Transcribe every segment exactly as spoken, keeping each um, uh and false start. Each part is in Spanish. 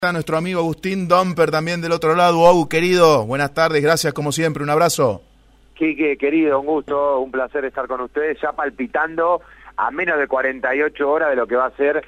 Está nuestro amigo Agustín Domper también del otro lado. Agu, querido, buenas tardes, gracias como siempre, un abrazo. Quique, querido, un gusto, un placer estar con ustedes, ya palpitando a menos de cuarenta y ocho horas de lo que va a ser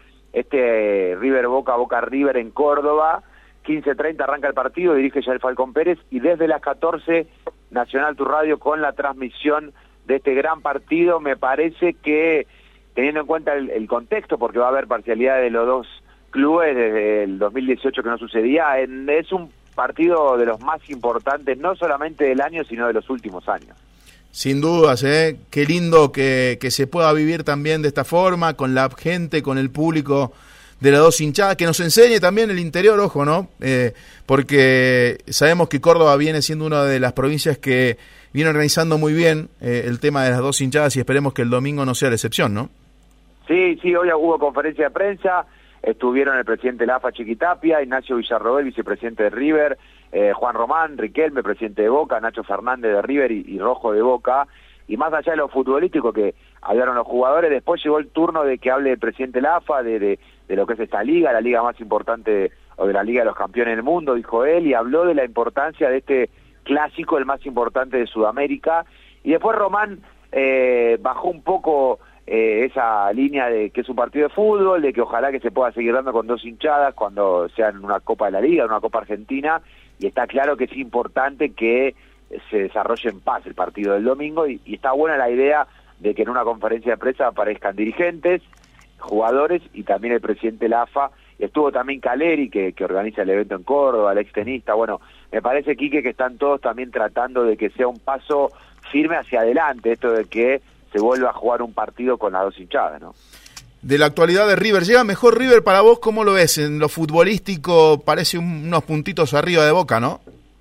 este River Boca, Boca River en Córdoba. quince treinta arranca el partido, dirige ya el Falcón Pérez, y desde las catorce, Nacional Tu Radio con la transmisión de este gran partido. Me parece que, teniendo en cuenta el, el contexto, porque va a haber parcialidad de los dos clubes desde el dos mil dieciocho que no sucedía, en, es un partido de los más importantes, no solamente del año, sino de los últimos años. Sin dudas, ¿eh? Qué lindo que, que se pueda vivir también de esta forma, con la gente, con el público de las dos hinchadas, que nos enseñe también el interior, ojo, ¿no? Eh, porque sabemos que Córdoba viene siendo una de las provincias que viene organizando muy bien eh, el tema de las dos hinchadas, y esperemos que el domingo no sea la excepción, ¿no? Sí, sí, hoy hubo conferencia de prensa. Estuvieron el presidente de la A F A, Chiquitapia, Ignacio Villarroel, vicepresidente de River, eh, Juan Román, Riquelme, presidente de Boca, Nacho Fernández de River y, y Rojo de Boca. Y más allá de lo futbolístico que hablaron los jugadores, después llegó el turno de que hable el presidente de la A F A, de, de, de lo que es esta liga, la liga más importante, o de la Liga de los Campeones del Mundo, dijo él, y habló de la importancia de este clásico, el más importante de Sudamérica. Y después Román eh, bajó un poco Eh, esa línea de que es un partido de fútbol, de que ojalá que se pueda seguir dando con dos hinchadas cuando sea en una Copa de la Liga, en una Copa Argentina, y está claro que es importante que se desarrolle en paz el partido del domingo, y, y está buena la idea de que en una conferencia de prensa aparezcan dirigentes, jugadores y también el presidente de la A F A. Y estuvo también Caleri, que, que organiza el evento en Córdoba, el extenista. Bueno, me parece, Quique, que están todos también tratando de que sea un paso firme hacia adelante, esto de que se vuelve a jugar un partido con las dos hinchadas, ¿no? De la actualidad de River, ¿llega mejor River para vos? ¿Cómo lo ves? En lo futbolístico parece un, unos puntitos arriba de Boca, ¿no?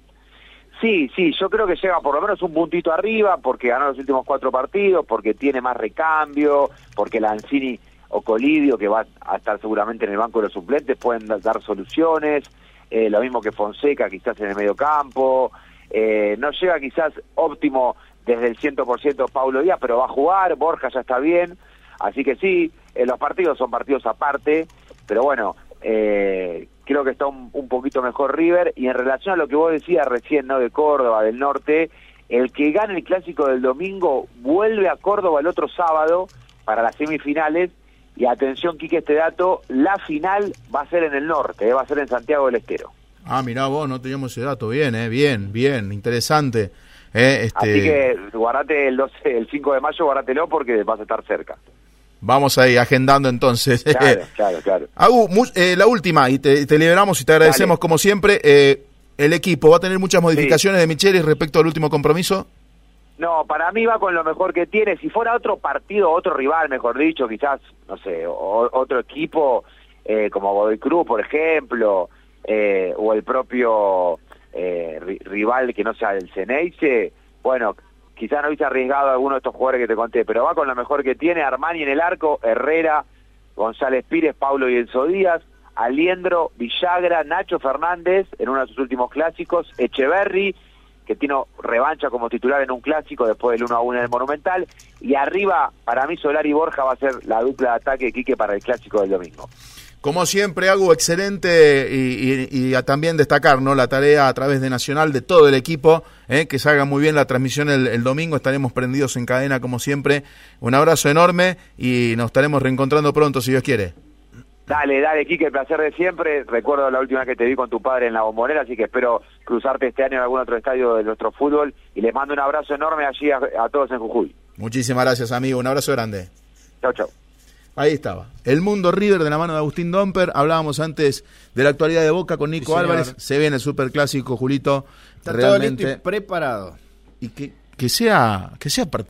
Sí, sí, yo creo que llega por lo menos un puntito arriba, porque ganó los últimos cuatro partidos, porque tiene más recambio, porque Lanzini o Colidio, que va a estar seguramente en el banco de los suplentes, pueden dar soluciones, eh, lo mismo que Fonseca quizás en el medio campo, eh, no llega quizás óptimo desde el cien por ciento Paulo Díaz, pero va a jugar, Borja ya está bien, así que sí, eh, los partidos son partidos aparte, pero bueno, eh, creo que está un, un poquito mejor River. Y en relación a lo que vos decías recién, ¿no?, de Córdoba, del norte, el que gane el clásico del domingo vuelve a Córdoba el otro sábado para las semifinales, y atención, Quique, este dato, la final va a ser en el norte, eh, va a ser en Santiago del Estero. Ah, mirá vos, no teníamos ese dato, bien, eh, bien, bien, interesante. Eh, este... Así que guardate el doce, el cinco de mayo, guárdatelo porque vas a estar cerca. Vamos ahí agendando entonces. Claro, claro, claro. Agu, eh, la última, y te, te liberamos y te agradecemos. Dale. Como siempre. Eh, ¿El equipo va a tener muchas modificaciones sí. de Michelis respecto al último compromiso? No, para mí va con lo mejor que tiene. Si fuera otro partido, otro rival, mejor dicho, quizás, no sé, o, otro equipo, eh, como Godoy Cruz, por ejemplo, eh, o el propio eh, rival que no sea el Ceneice, bueno, quizás no hubiese arriesgado a alguno de estos jugadores que te conté, pero va con lo mejor que tiene. Armani en el arco, Herrera, González Pires, Paulo y Enzo Díaz, Aliendro, Villagra, Nacho Fernández en uno de sus últimos clásicos, Echeverri, que tiene revancha como titular en un clásico después del uno a uno en el Monumental, y arriba, para mí, Solari y Borja va a ser la dupla de ataque de Quique para el clásico del domingo. Como siempre, hago excelente, y, y, y también destacar, ¿no?, la tarea a través de Nacional, de todo el equipo, ¿eh? Que salga muy bien la transmisión el, el domingo. Estaremos prendidos en cadena como siempre. Un abrazo enorme y nos estaremos reencontrando pronto, si Dios quiere. Dale, dale, Quique, el placer de siempre. Recuerdo la última vez que te vi con tu padre en la Bombonera, así que espero cruzarte este año en algún otro estadio de nuestro fútbol, y les mando un abrazo enorme allí a, a todos en Jujuy. Muchísimas gracias, amigo. Un abrazo grande. Chau, chau. Ahí estaba. El Mundo River de la mano de Agustín Domper. Hablábamos antes de la actualidad de Boca con Nico sí, Álvarez. Se viene el superclásico, Julito. Está realmente todo listo y preparado. Y que, que sea, que sea partido.